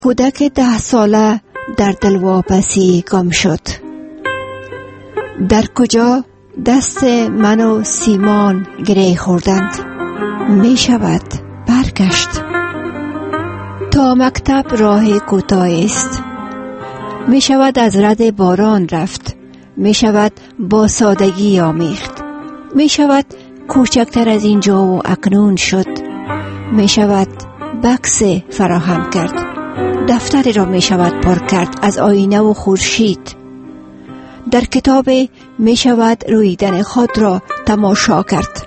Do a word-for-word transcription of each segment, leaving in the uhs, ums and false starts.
کودک ده ساله در دلواپسی گم شد. در کجا دست من و سیمان گره خوردند. می شود برگشت. تا مکتب راه کوتاه است. می شود از رد باران رفت. می شود با سادگی آمیخت. می شود کوچکتر از اینجا و اکنون شد. می شود بکس فراهم کرد. دفتری را می شود پر کرد از آینه و خورشید. در کتاب می شود رویدن خود را تماشا کرد.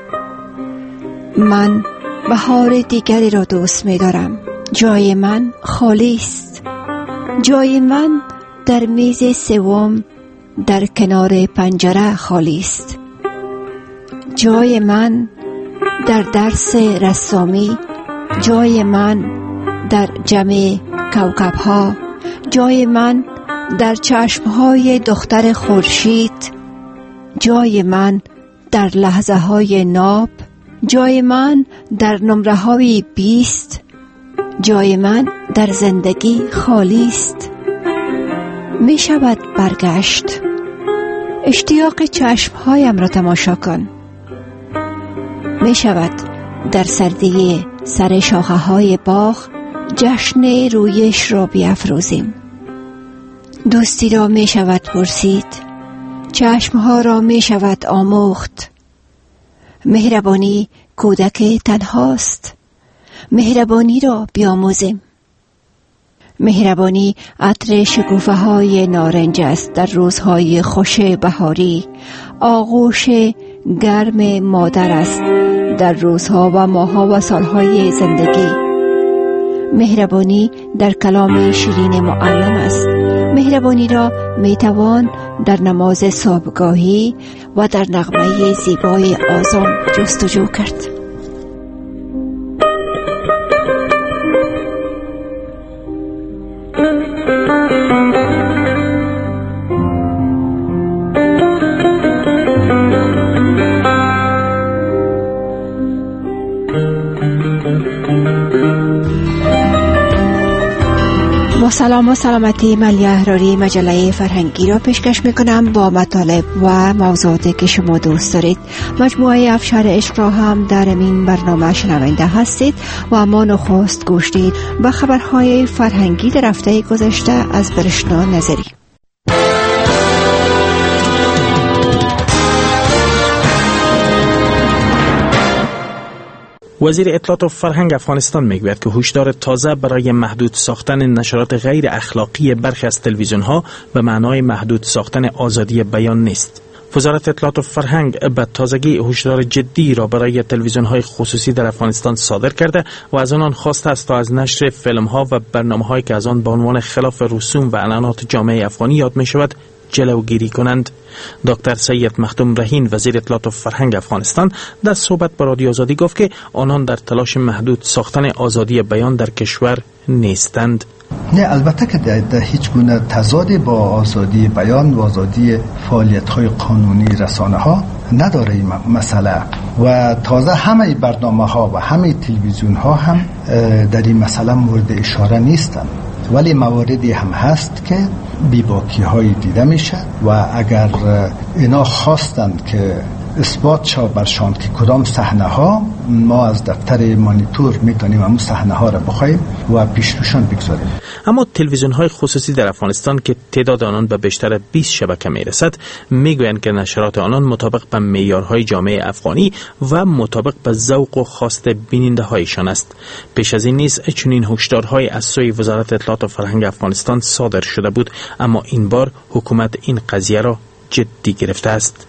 من بهار دیگری را دوست می دارم. جای من خالی است. جای من در میز سوم در کنار پنجره خالی است. جای من در درس رسامی، جای من در جمع کوکب ها، جای من در چشم های دختر خورشید، جای من در لحظه های ناب، جای من در نمره های بیست، جای من در زندگی خالی است. می شود برگشت. اشتیاق چشم هایم را تماشا کن. می شود در سردی سر شاخه های باغ جشن رویش را بیافروزیم. دوستی را می شود پرسید. چشم ها را می شود آموخت. مهربانی کودک تنهاست. مهربانی را بیاموزیم. مهربانی عطر شکوفه های نارنج است در روزهای خوش بهاری. آغوش گرم مادر است در روزها و ماهها و سالهای زندگی. مهربانی در کلام شیرین معلم است. مهربانی را میتوان در نماز صبحگاهی و در نغمه زیبای آذان جستجو کرد. با سلام و سلامتی، من لیه احراری مجله فرهنگی را پیشکش میکنم با مطالب و موضوعاتی که شما دوست دارید. مجموعه افشار عشق را هم در این برنامه شنونده هستید و اما نخست گوش دید به خبرهای فرهنگی در هفته گذشته از برشنا نظری. وزیر اطلاعات و فرهنگ افغانستان میگوید که هشدار تازه برای محدود ساختن نشرات غیر اخلاقی برخی از تلویزیون‌ها به معنای محدود ساختن آزادی بیان نیست. وزارت اطلاعات و فرهنگ به تازگی هشدار جدی را برای تلویزیون‌های خصوصی در افغانستان صادر کرده و از آنان خواسته است تا از نشر فیلم‌ها و برنامه‌هایی که از آن به عنوان خلاف رسوم و اعلانات جامعه افغانی یاد می‌شود جلوگیری کنند. دکتر سید مختوم رهین وزیر اطلاعات و فرهنگ افغانستان در صحبت با رادیو آزادی گفت که آنان در تلاش محدود ساختن آزادی بیان در کشور نیستند. نه، البته که در هیچ گونه تضادی با آزادی بیان و آزادی فعالیت‌های قانونی رسانه‌ها نداره این مسئله و تازه همه برنامه‌ها و همه تلویزیون‌ها هم در این مسئله مورد اشاره نیستند، ولی مواردی هم هست که بی‌باکی‌های دیده میشه و اگر اینا خواستند که اثبات شو برشان که کدام صحنه ها، ما از دفتر مانیتور میتونیم همون صحنه ها را بخوایم و پیش روشان بگذاریم. اما تلویزیون های خصوصی در افغانستان که تعداد آنان به بیشتر بیست شبکه میرسد میگویند که نشرات آنان مطابق به معیارهای جامعه افغانی و مطابق به ذوق و خواست بیننده هایشان است. پیش از این نیز چنین هشدارهای از سوی وزارت اطلاعات و فرهنگ افغانستان صادر شده بود، اما این بار حکومت این قضیه را جدی گرفته است.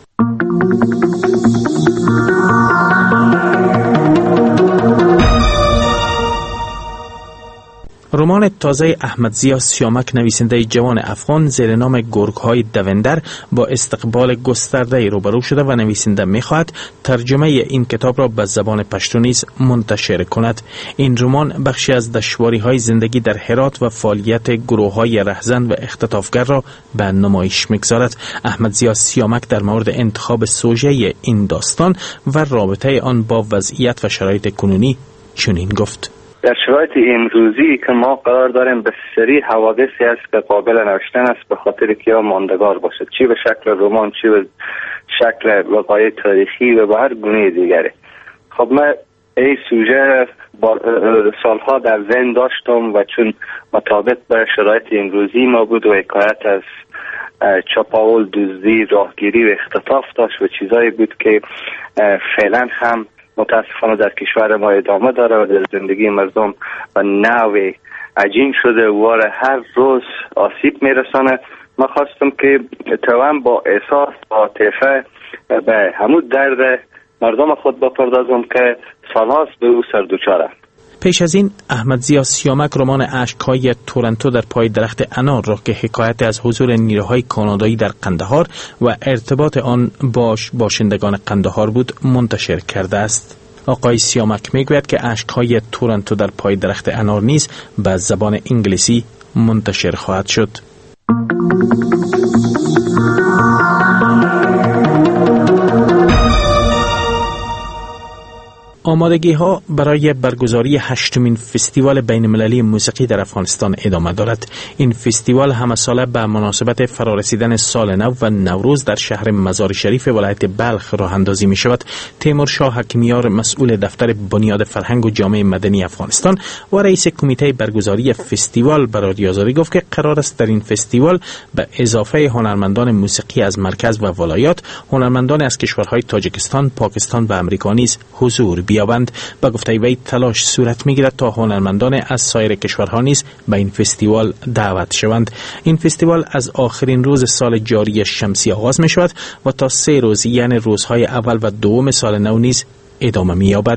رمان تازه احمد ضیا سیامک نویسنده جوان افغان زیر نام گرگ‌های دوندر با استقبال گسترده روبرو شده و نویسنده می‌خواهد ترجمه این کتاب را به زبان پشتو نیز منتشر کند. این رمان بخشی از دشواری‌های زندگی در هرات و فعالیت گروه‌های رهزن و اختطافگر را به نمایش می‌گذارد. احمد ضیا سیامک در مورد انتخاب سوژه این داستان و رابطه آن با وضعیت و شرایط کنونی چنین گفت: در شرایط امروزی که ما قرار داریم بسیاری حوادثی است که قابل نوشتن است به خاطر که ماندگار باشد، چی به شکل رمان، چی به شکل وقایع تاریخی و به هر گونه دیگری. خب من این سوژه سالها در ذهن داشتم و چون مطابق به شرایط امروزی ما بود و حکایت از چاپاول، دزدی، راهگیری و اختطاف داشت و چیزایی بود که فعلا هم متاسفانه در کشور ما ادامه داره و در زندگی مردم و نوع عجین شده و هر روز آسیب میرسانه. ما خواستم که توان با احساس و عاطفه به همون درد مردم خود بپردازم که سالهاست به او سر دوچاره. پیش از این احمد ضیا سیامک رمان اشک‌های تورنتو در پای درخت انار را که حکایت از حضور نیروهای کانادایی در قندهار و ارتباط آن با باشندگان قندهار بود منتشر کرده است. آقای سیامک میگوید که اشک‌های تورنتو در پای درخت انار نیز به زبان انگلیسی منتشر خواهد شد. آمادگی ها برای برگزاری هشتمین فستیوال بین المللی موسیقی در افغانستان ادامه دارد. این فستیوال همه ساله به مناسبت فرارسیدن سال نو و نوروز در شهر مزار شریف ولایت بلخ راه اندازی می شود. تیمور شاه حکیمیار مسئول دفتر بنیاد فرهنگ و جامعه مدنی افغانستان و رئیس کمیته برگزاری فستیوال به رادیو آزادی گفت که قرار است در این فستیوال به اضافه هنرمندان موسیقی از مرکز و ولایات، هنرمندان از کشورهای تاجیکستان، پاکستان و امریکا نیز حضور بیابند. با گفته وی تلاش صورت میگیرد تا هنرمندان از سایر کشورها نیز به این فستیوال دعوت شوند. این فستیوال از آخرین روز سال جاری شمسی آغاز می شود و تا سه روز یعنی روزهای اول و دوم سال نو نیز ادامه می یابد.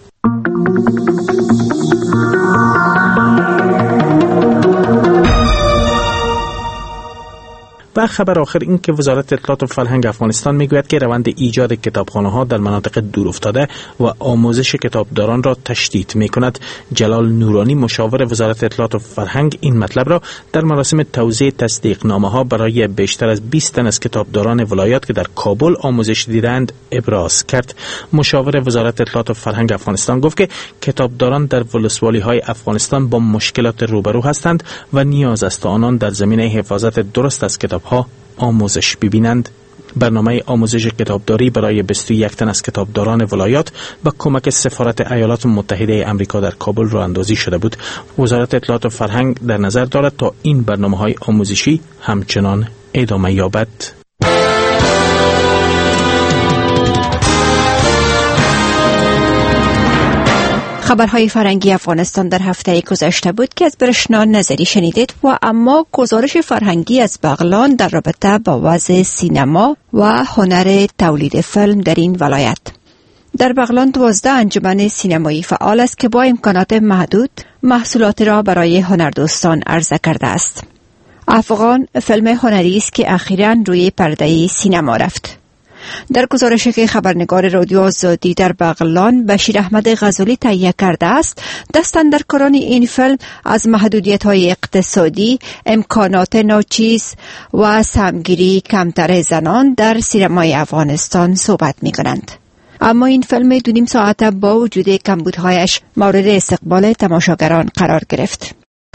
و خبر آخر این که وزارت اطلاعات و فرهنگ افغانستان میگوید که روند ایجاد کتابخانه‌ها در مناطق دورافتاده و آموزش کتابداران را تشدید میکند. جلال نورانی مشاور وزارت اطلاعات و فرهنگ این مطلب را در مراسم توزیع تصدیقنامه‌ها برای بیشتر از بیست تن از کتابداران ولایات که در کابل آموزش دیدند ابراز کرد. مشاور وزارت اطلاعات و فرهنگ افغانستان گفت که کتابداران در ولسوالی‌های افغانستان با مشکلات روبرو هستند و نیاز است تا آنان در زمینه حفاظت درست از کتاب ها آموزش ببینند. برنامه آموزش کتابداری برای بیست و یک تن از کتابداران ولایات با کمک سفارت ایالات متحده آمریکا در کابل راه اندازی شده بود. وزارت اطلاعات و فرهنگ در نظر دارد تا این برنامه‌های آموزشی همچنان ادامه یابد. خبرهای فرهنگی افغانستان در هفته گذشته بود که از برشنا نظری شنیدید و اما گزارش فرهنگی از بغلان در رابطه با وضع سینما و هنر تولید فیلم در این ولایت. در بغلان دوازده انجمن سینمایی فعال است که با امکانات محدود محصولات را برای هنردوستان عرضه کرده است. افغان فیلم هنری است که اخیراً روی پرده سینما رفت. در گزارشی که خبرنگار رادیو آزادی در بغلان بشیر احمد غزالی تهیه کرده است، دستاندرکاران این فیلم از محدودیت‌های اقتصادی، امکانات ناچیز و سهمگیری کمتر زنان در سینمای افغانستان صحبت می‌کنند. اما این فیلم دو نیم ساعت با وجود کمبودهایش مورد استقبال تماشاگران قرار گرفت.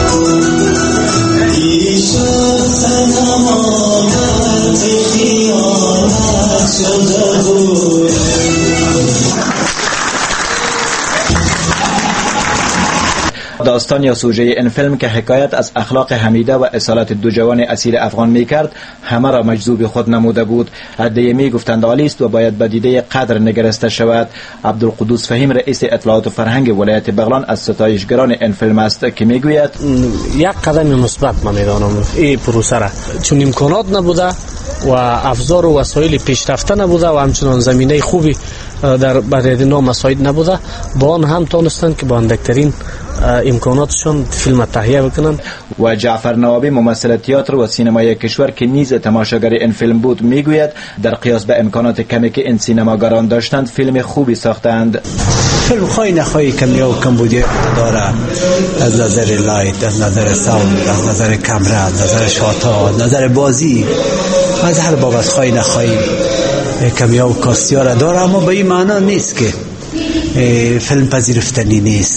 داستان یا سوژه این فیلم که حکایت از اخلاق حمیده و اصالت دو جوان اصیل افغان میکرد همه را مجذوب خود نموده بود. عده‌ای می گفتند عالی است و باید به دیده قدر نگرسته شود. عبدالقدوس فهیم رئیس اطلاعات و فرهنگ ولایت بغلان از ستایشگران این فیلم است که میگوید یک قدم مثبت من میدانم این پروسه را، چون امکانات نبوده و افزار و وسایل پیشرفته نبوده و همچنان زمینه خوبی در برای نام مساعد نبوده، با آن هم تونستند که با اندکترین امکاناتشون فیلم تهیه بکنند. و جعفر نوابی ممثل تئاتر و سینمای کشور که نیز تماشاگر این فیلم بود میگوید در قیاس به امکانات کمی که این سینماگران داشتند فیلم خوبی ساختند. فیلم خواهی نخواهی کمی و کمبودی داره، از نظر لایت، از نظر ساوند، از نظر کامرا، از نظر شاتا، از نظر بازی، از هر بابت خواهی نخواهی کمی و کاستیار داره، اما به این معنا نیست که فیلم پذیرفتنی نیست.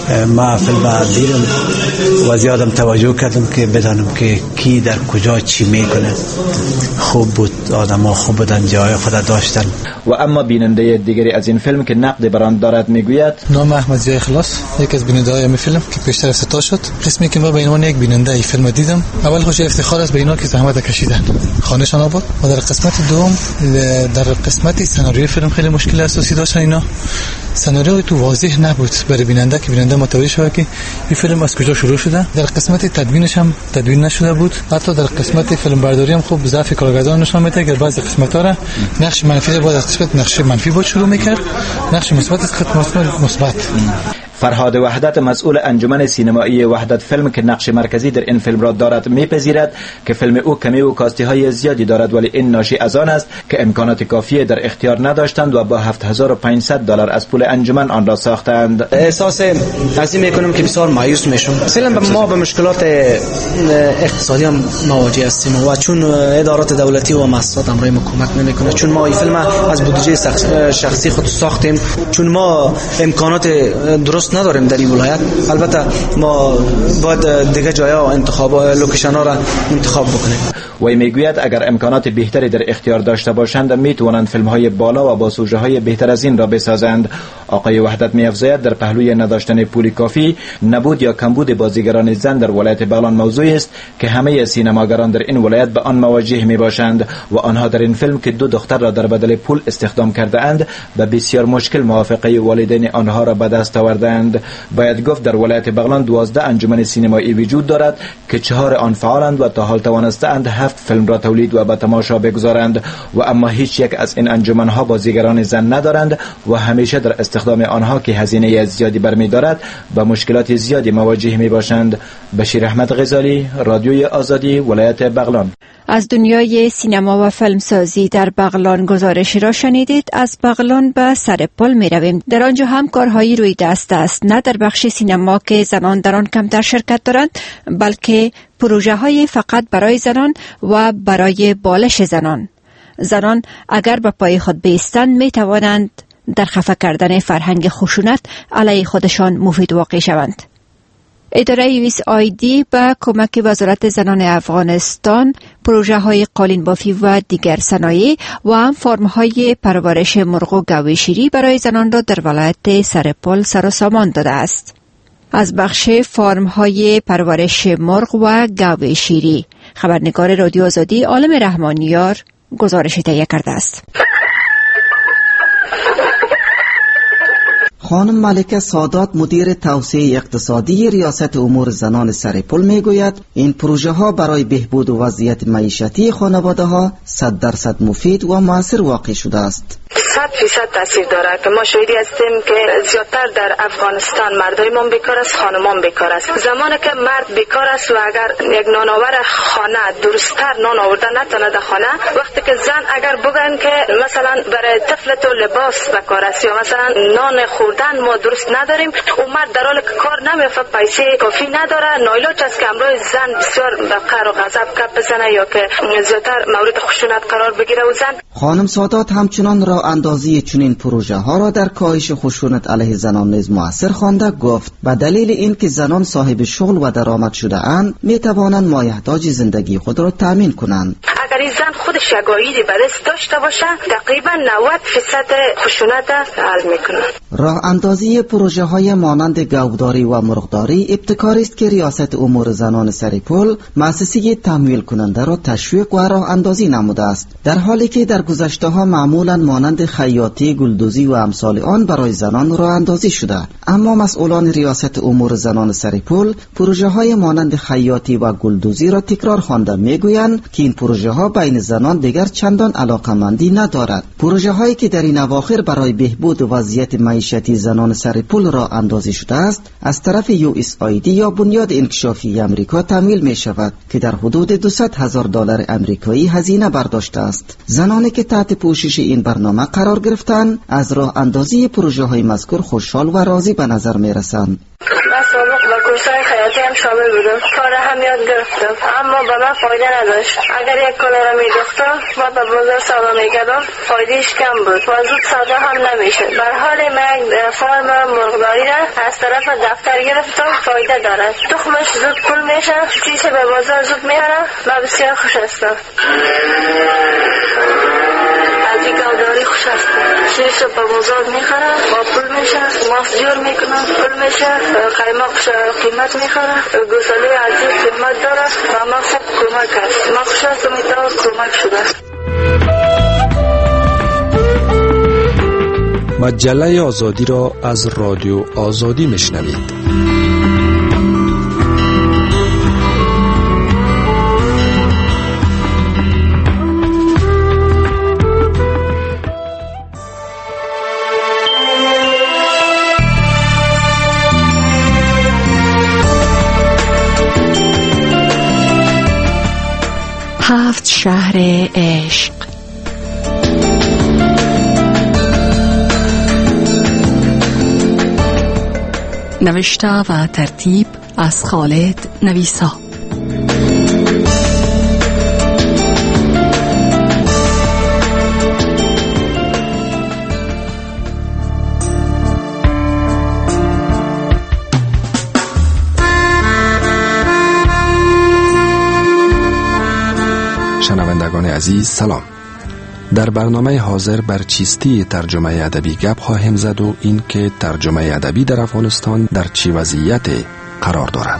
ما فیلم دیدم و زیادم توجه کردم که بدانم که کی در کجا چی میکنه. خوب بود، آدم ها خوب بودن، جای خود داشتن. و اما بیننده دیگری از این فیلم که نقد بر آن دارد میگوید: نام احمد ضیاء اخلاص، یکی از بیننده های این فیلم که پیشتر افتتاح شد. قسمی که ما به عنوان یک بیننده این فیلم دیدم، اول خوش افتخار است به اینا که زحمت کشیدن، خانه‌شان آباد. و در قسمت دوم، در قسمت سناریوی فیلم خیلی مشکل اساسی داشتن اینا. سناریوی تو واضح نبود برای بیننده که بیننده متوجه شود که این فیلم از کجا شروع شده. در قسمت تدوینش هم تدوین نشده بود. حتی در قسمت فیلم برداری هم خوب ضعف کارگردان نشان میده که بعضی قسمت‌ها را نقش منفی بود، از قسمت نقش منفی بود شروع میکرد، نقش مثبت از قسمت مثبت. فرهاد وحدت مسئول انجمن سینمایی وحدت فیلم که نقش مرکزی در این فیلم را دارد میپذیرد که فیلم او کمی و کاستی های زیادی دارد، ولی این ناشی از آن است که امکانات کافی در اختیار نداشتند و با هفت هزار و پانصد دلار از پول انجمن آن را ساختند. احساس از این میکنم که بسیار مایوس میشم. مثلا ما به مشکلات اقتصادی هم مواجه هستیم و چون ادارات دولتی و مؤسسات امرای ما کمک نمیکنه، چون ما این فیلم از بودجه شخصی خود ساختیم، چون ما امکانات درست نداریم در این ولایت. البته ما باید دیگه جایا انتخاب لوکیشن ها را انتخاب بکنیم. وی میگوید اگر امکانات بهتری در اختیار داشته باشند میتوانند فیلم های بالا و با سوژه های بهتر از این را بسازند. آقای وحدت می‌افزاید در پهلوی نداشتن پول کافی، نبود یا کمبود بازیگران زن در ولایت بغلان موضوعی است که همه سینماگران در این ولایت به آن مواجه میباشند و آنها در این فیلم که دو دختر را در بدل پول استخدام کرده اند به بسیار مشکل موافقه والدین آنها را به دست آوردند. باید گفت در ولایت بغلان دوازده انجمن سینمایی وجود دارد که چهار آن فعالند و تا حال توانستند هفت فیلم را تولید و به تماشا بگذارند و اما هیچ یک از این انجمن‌ها بازیگران زن ندارند و همیشه در استخدام آنها که هزینه زیادی برمی‌دارد با مشکلات زیادی مواجه می‌باشند. بشیر احمد غزالی، رادیوی آزادی، ولایت بغلان. از دنیای سینما و فیلمسازی در بغلان گزارشی را شنیدید. از بغلان به سرپل می رویم. در آنجا هم کارهایی روی دست است، نه در بخش سینما که زنان در آن کمتر شرکت دارند، بلکه پروژه های فقط برای زنان و برای بالش زنان. زنان اگر به پای خود بایستند می توانند در خفه کردن فرهنگ خشونت علیه خودشان مفید واقع شوند. اداره یو اس آی دی با کمک وزارت زنان افغانستان پروژه های قالین بافی و دیگر صنایع و هم فرم های پرورش مرغ و گاو شیری برای زنان را در ولایت سرپل سر و سامان داده است. از بخش فرم های پرورش مرغ و گاو شیری خبرنگار رادیو آزادی عالم رحمانیار گزارش تهیه کرده است. خانم ملکه سادات مدیر توسعه اقتصادی ریاست امور زنان سرپل میگوید این پروژه ها برای بهبود وضعیت معیشتی خانواده ها صد درصد مفید و موثر واقع شده است. صد فیصد تاثیر داره که ما شاهدی هستیم که زیادتر در افغانستان مردای ما بیکار است، خانمان بیکار است. زمانی که مرد بیکار است و اگر یک نانآور خانه درستتر نان آورده نتونه در خانه، وقتی که زن اگر بگن که مثلا برای طفل تو لباس بکار است یا مثلا نان خوردن ما درست نداریم، اون مرد در حالی که کار نمیفته، پیسه کافی نداره، نایلاج است که امروز زن بسیار به قهر و غضب کپ بزنه یا که زیادتر مورد خشونت قرار بگیره. و زن خانم سادات همچنان را اندازی چنین پروژه ها را در کاهش خشونت علیه زنان نیز موثر خوانده. گفت به دلیل اینکه زنان صاحب شغل و درآمد شده اند می توانند مایحتاج زندگی خود را تامین کنند. اگر این زن خودش یک عایدی به دست داشته باشه تقریبا نود درصد خشونت حل میکنه. راه اندازی پروژه های مانند گاوداری و مرغداری ابتکاری است که ریاست امور زنان سرپل مؤسسه تمویل کننده را تشویق و راه اندازی نموده است، در حالی که در گذشته ها معمولا مانند خیاطی، گلدوزی و امثال آن برای زنان راه اندازی شده. اما مسئولان ریاست امور زنان سرپل پروژه های مانند خیاطی و گلدوزی را تکرار خوانده میگویند که این پروژه ها بین زنان دیگر چندان علاقمندی ندارد. پروژه هایی که در این اواخر برای بهبود وضعیت معیشتی زنان سرپل را اندازی شده است از طرف یو اس آی دی یا بنیاد انکشافی امریکا تمویل می شود که در حدود دویست هزار دلار امریکایی هزینه برداشته است. زنانی که تحت پوشش این برنامه قرار گرفتند از راه اندازی پروژه های مذکور خوشحال و راضی به نظر می رسند. کورسای خیاطی هم شامل بودم. کار هم یاد گرفتم اما به من فایده نداشت. اگر یک کالا را میدوختم و به بازار سودا میکردم فایدهش کم بود و زود سودا هم نمیشد. بر حال من یک فارم مرغداری را از طرف دفتر گرفتم. فایده دارد. تخمش زود پول میشه، چیزی به بازار زود میاره و بسیار خوش هستم. از این گوداری خوش هستم. چیزی به بازار میخوره با پول میشه، ماست جور میکنه پول میشه، قیمقش قیمت میخوره، گوساله عزیز قیمت داره و ما خوب کمک هست. ما خوش هستم ایتاز کمک شده. مجله آزادی را از رادیو آزادی میشنوید. هفت شهر عشق. نوشته و ترتیب از خالد نویسا. شنوندگان عزیز سلام. در برنامه حاضر بر چیستی ترجمه ادبی گپ خواهیم زد و این که ترجمه ادبی در افغانستان در چه وضعیت قرار دارد.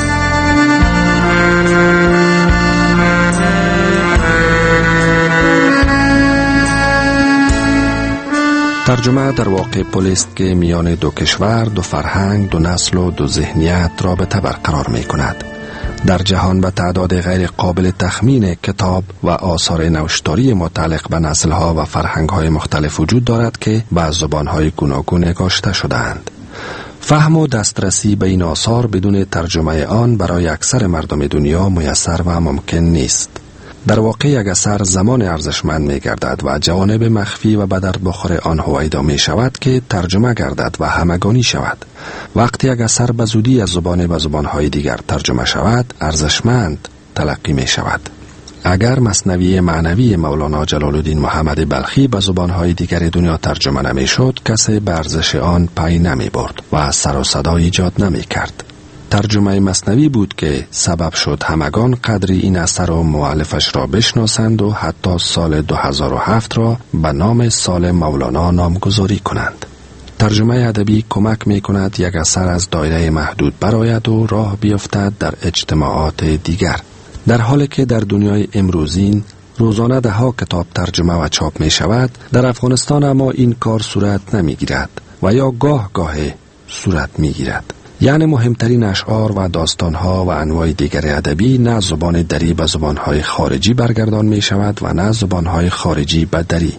ترجمه در واقع پلی است که میان دو کشور، دو فرهنگ، دو نسل و دو ذهنیت رابطه برقرار می کند. در جهان به تعداد غیر قابل تخمین کتاب و آثار نوشتاری متعلق به نسل‌ها و فرهنگ‌های مختلف وجود دارد که به زبان‌های گوناگون نگاشته شده‌اند. فهم و دسترسی به این آثار بدون ترجمه آن برای اکثر مردم دنیا میسر و ممکن نیست. در واقع یک اثر زمان ارزشمند می گردد و جوانب مخفی و به درد بخور آن هویدا می شود که ترجمه گردد و همگانی شود. وقتی یک اثر به زودی از زبان به زبانهای دیگر ترجمه شود، ارزشمند تلقی می شود. اگر مثنوی معنوی مولانا جلال الدین محمد بلخی به زبانهای دیگر دنیا ترجمه نمی شد، کسی به ارزش آن پی نمی برد و سر و صدا ایجاد نمی کرد. ترجمه مثنوی بود که سبب شد همگان قدری این اثر و مؤلفش را بشناسند و حتی سال دو هزار و هفت را به نام سال مولانا نامگذاری کنند. ترجمه ادبی کمک می کند یک اثر از دایره محدود برآید و راه بیفتد در اجتماعات دیگر. در حالی که در دنیای امروزین روزانه ده ها کتاب ترجمه و چاپ می شود، در افغانستان اما این کار صورت نمی گیرد و یا گاه گاه صورت می گیرد. یعنی مهمترین اشعار و داستانها و انواع دیگر ادبی نه زبان دری به زبانهای خارجی برگردان می شود و نه زبانهای خارجی به دری.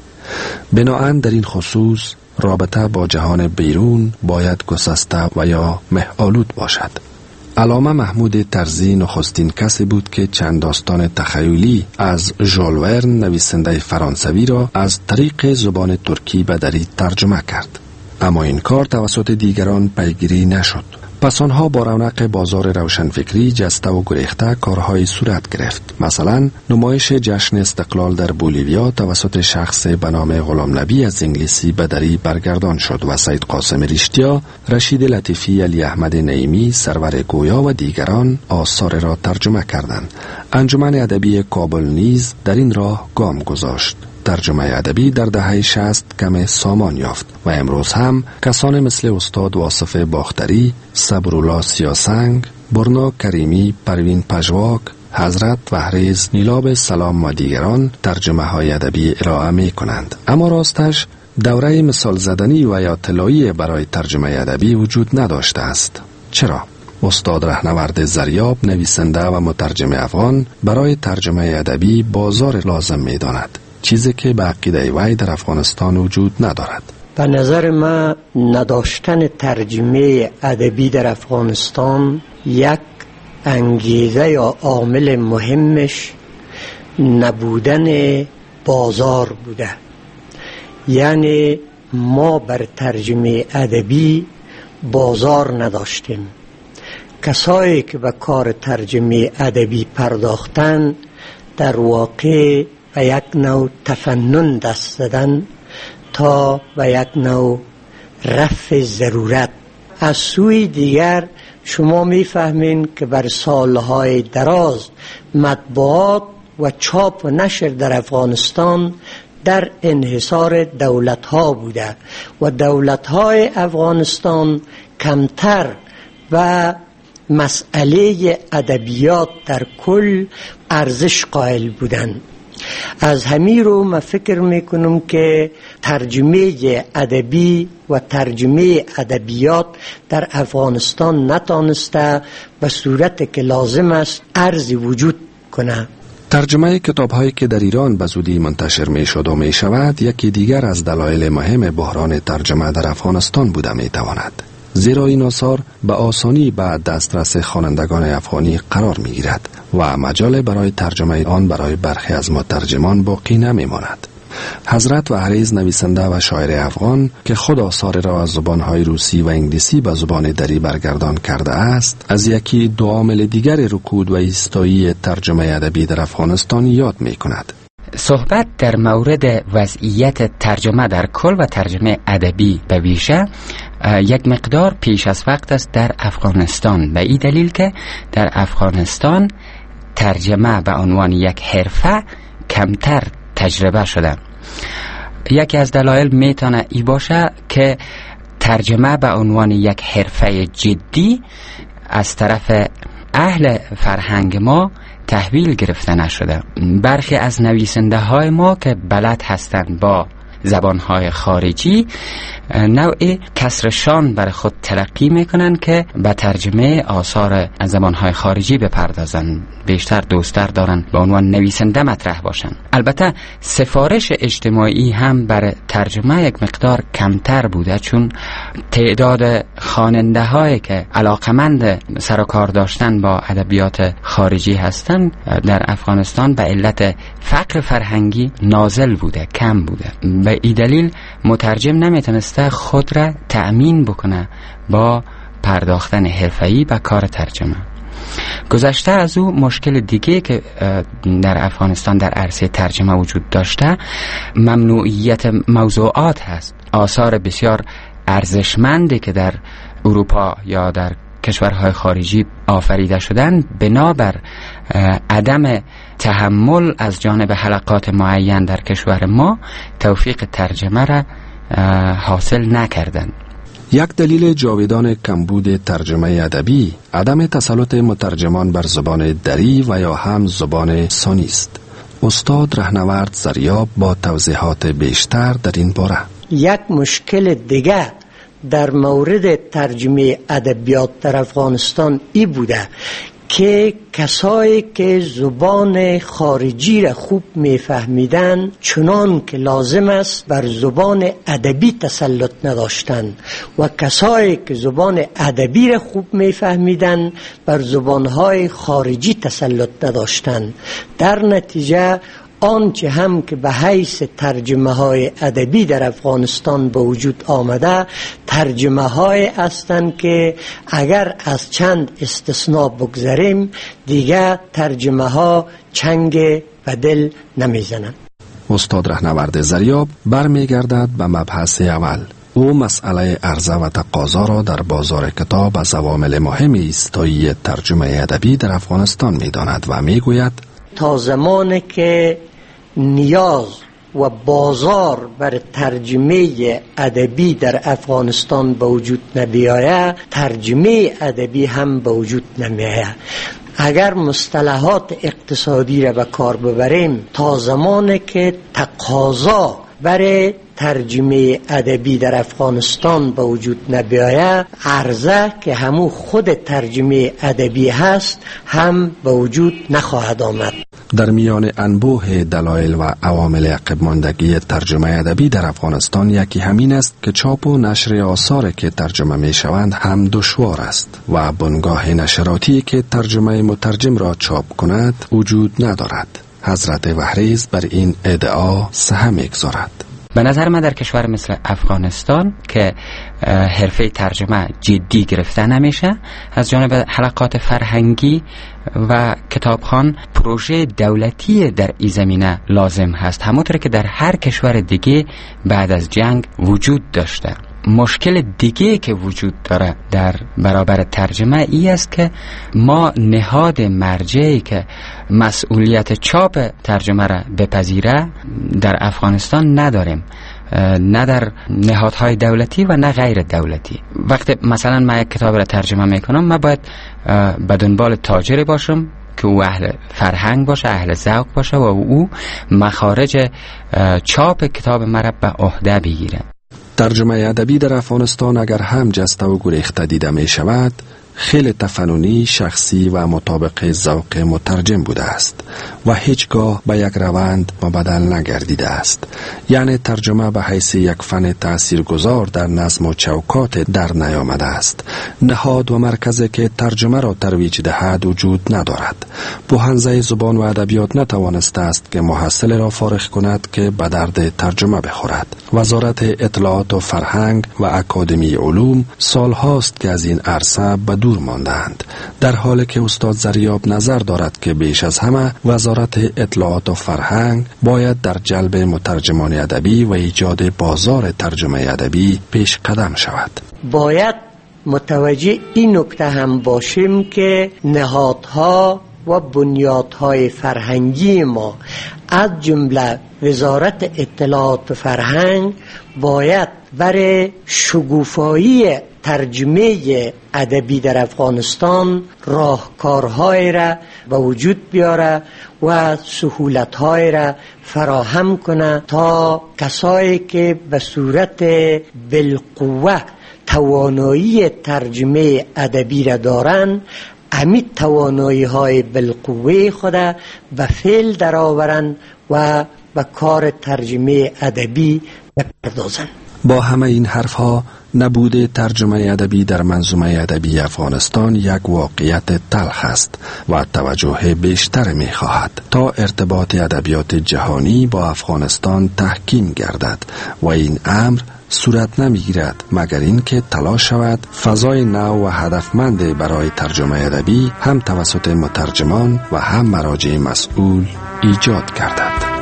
بناهن در این خصوص رابطه با جهان بیرون باید گسسته و یا مه‌آلود باشد. علامه محمود طرزی نخستین کسی بود که چند داستان تخیلی از ژول ورن نویسنده فرانسوی را از طریق زبان ترکی به دری ترجمه کرد. اما این کار توسط دیگران پیگیری نشد. پس آنها با رونق بازار روشنفکری جسته و گریخته کارهای صورت گرفت. مثلا نمایش جشن استقلال در بولیویا توسط شخص به نام غلام نبی از انگلیسی به دری برگردان شد و سید قاسم ریشتیا، رشید لطیفی، علی احمد نعیمی، سرور گویا و دیگران آثار را ترجمه کردند. انجمن ادبی کابل نیز در این راه گام گذاشت. ترجمه ادبی در دهه شصت کم سامان یافت و امروز هم کسانی مثل استاد واصف باختری، صبرالله سیاسنگ، برنا کریمی، پروین پژواک، حضرت وحریز، نیلاب سلام و دیگران ترجمه های ادبی ارائه می کنند. اما راستش دوره مثال زدنی و یا طلایی برای ترجمه ادبی وجود نداشته است. چرا؟ استاد رهنورد زریاب، نویسنده و مترجم افغان، برای ترجمه ادبی بازار لازم می داند، چیزی که به عقیده وی در افغانستان وجود ندارد. به نظر من نداشتن ترجمه ادبی در افغانستان یک انگیزه یا عامل مهمش نبودن بازار بوده. یعنی ما بر ترجمه ادبی بازار نداشتیم. کسایی که به کار ترجمه ادبی پرداختن در واقع به یک نوع تفنن دست دادن تا به یک نوع رفع ضرورت. از سوی دیگر شما میفهمین که بر سالهای دراز مطبوعات و چاپ و نشر در افغانستان در انحصار دولت‌ها بوده و دولت‌های افغانستان کمتر و مسئله ادبیات در کل ارزش قائل بودند. از همین رو من فکر میکنم که ترجمه ادبی و ترجمه ادبیات در افغانستان نتانسته به صورت که لازم است ارزی وجود کنه. ترجمه کتاب‌هایی که در ایران به زودی منتشر می شد و می شود یکی دیگر از دلایل مهم بحران ترجمه در افغانستان بوده می تواند. زیرا این آثار به آسانی به دسترس خوانندگان افغانی قرار می گیرد و مجال برای ترجمه آن برای برخی از مترجمان باقی نمی ماند. حضرت وحریز نویسنده و شاعر افغان که خود آثار را از زبانهای روسی و انگلیسی به زبان دری برگردان کرده است، از یکی دو عامل دیگر رکود و ایستایی ترجمه ادبی در افغانستان یاد می کند. صحبت در مورد وضعیت ترجمه در کل و ترجمه ادبی به ویژه یک مقدار پیش از وقت است در افغانستان، به این دلیل که در افغانستان ترجمه به عنوان یک حرفه کمتر تجربه شده. یکی از دلایل میتونه ای باشه که ترجمه به عنوان یک حرفه جدی از طرف اهل فرهنگ ما تحویل گرفته نشده. برخی از نویسنده های ما که بلد هستند با زبانهای خارجی نوع کسرشان بر خود تلقی میکنن که به ترجمه آثار از زبانهای خارجی بپردازن، بیشتر دوستر دارن به عنوان نویسنده مطرح باشن. البته سفارش اجتماعی هم بر ترجمه یک مقدار کمتر بوده، چون تعداد خواننده هایی که علاقمند سر و کار داشتن با ادبیات خارجی هستند در افغانستان به علت فقر فرهنگی نازل بوده، کم بوده. به این دلیل مترجم نمیتونسته خود را تأمین بکنه با پرداختن حرفه‌ای به کار ترجمه. گذشته از او مشکل دیگه که در افغانستان در عرصه ترجمه وجود داشته ممنوعیت موضوعات هست. آثار بسیار ارزشمندی که در اروپا یا در کشورهای خارجی آفریده شدن بنابر عدم تحمل از جانب حلقات معین در کشور ما توفیق ترجمه را حاصل نکردند. یک دلیل جاودان کمبود ترجمه ادبی عدم تسلط مترجمان بر زبان دری و یا هم زبان ثانی است. استاد رهنورد زریاب با توضیحات بیشتر در این باره. یک مشکل دیگه در مورد ترجمه ادبیات در افغانستان ای بوده که کسایی که زبان خارجی را خوب میفهمیدن چنان که لازم است بر زبان ادبی تسلط نداشتند و کسایی که زبان ادبی را خوب میفهمیدن بر زبانهای خارجی تسلط نداشتند. در نتیجه آنچه هم که به حیث ترجمه های ادبی در افغانستان به وجود آمده ترجمه های هستند که اگر از چند استثناء بگذاریم دیگه ترجمه ها چنگ و دل نمیزنند. استاد رهنورد زریاب برمیگردد به مبحث اول. او مسئله عرضه و تقاضا را در بازار کتاب از عوامل مهم ایستایی ترجمه ادبی در افغانستان می‌داند و میگوید تا زمانی که نیاز و بازار بر ترجمه ادبی در افغانستان به وجود نمیاید ترجمه ادبی هم به وجود نمیاید. اگر مصطلحات اقتصادی را به کار ببریم تا زمانی که تقاضا برای ترجمه ادبی در افغانستان به وجود نبیاید عرضه که همو خود ترجمه ادبی هست هم به وجود نخواهد آمد. در میان انبوه دلایل و عوامل عقب ماندگی ترجمه ادبی در افغانستان یکی همین است که چاپ و نشر آثار که ترجمه می شوند هم دشوار است و بنگاه نشراتی که ترجمه مترجم را چاپ کند وجود ندارد. حضرت وحریز بر این ادعا سهم می‌گذارد. به نظر من در کشور مثل افغانستان که حرفه ترجمه جدی گرفته نمیشه از جانب حلقات فرهنگی و کتابخوان، پروژه دولتی در این زمینه لازم هست، همونطور که در هر کشور دیگه بعد از جنگ وجود داشته. مشکل دیگه که وجود داره در برابر ترجمه ای است که ما نهاد مرجعی که مسئولیت چاپ ترجمه را بپذیره در افغانستان نداریم، نه در نهادهای دولتی و نه غیر دولتی. وقتی مثلا من یک کتاب را ترجمه میکنم، من باید به دنبال تاجری باشم که او اهل فرهنگ باشه، اهل ذوق باشه و او مخارج چاپ کتاب مرا به عهده بگیره. ترجمه ادبی در افغانستان اگر هم جسته و گریخته دیده می شود، خیلی تفننی، شخصی و مطابق ذوق مترجم بوده است و هیچگاه به یک روند مبدل نگردیده است. یعنی ترجمه به حیث یک فن تاثیرگذار در نظم و چوکات در نیامده است. نهاد و مرکزی که ترجمه را ترویج دهد وجود ندارد. بوهنزه زبان و ادبیات نتوانسته است که محصل را فارغ کند که به درد ترجمه بخورد. وزارت اطلاعات و فرهنگ و اکادمی علوم سال هاست که از این عرصه به دور ماندند، در حالی که استاد زریاب نظر دارد که بیش از همه وزارت اطلاعات و فرهنگ باید در جلب مترجمان ادبی و ایجاد بازار ترجمه ادبی پیش قدم شود. باید متوجه این نکته هم باشیم که نهادها و بنیادهای فرهنگی ما از جمله وزارت اطلاعات و فرهنگ باید برای شگوفایی ترجمه ادبی در افغانستان راهکارهای را به وجود بیاره و سهولت‌های را فراهم کنه تا کسایی که به صورت بالقوه توانایی ترجمه ادبی را دارن، امی توانایی های بالقوه خود به فعل درآورند و به کار ترجمه ادبی بپردازند. با همه این حرف ها، نبوده ترجمه ادبی در منظومه ادبی افغانستان یک واقعیت تلخ است و توجه بیشتر می خواهد تا ارتباط ادبیات جهانی با افغانستان تحکیم گردد و این امر صورت نمیگیرد مگر اینکه تلاش شود فضای نو و هدفمند برای ترجمه ادبی هم توسط مترجمان و هم مراجع مسئول ایجاد گردد.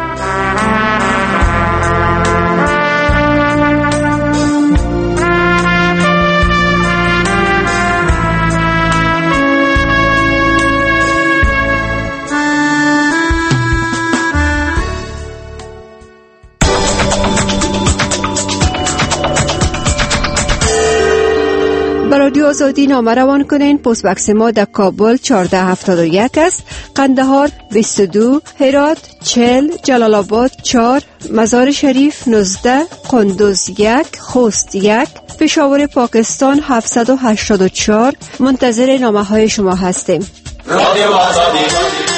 رادیو آزادی نامه روان کنین. پست بکس ما در کابل چهارده هفتاد و یک است، قندهار بیست و دو، هرات چهل، جلال آباد چهار، مزار شریف نوزده، قندوز یک، خوست یک، پشاور پاکستان هفتصد و هشتاد و چهار. منتظر نامه های شما هستیم. رادیو آزادی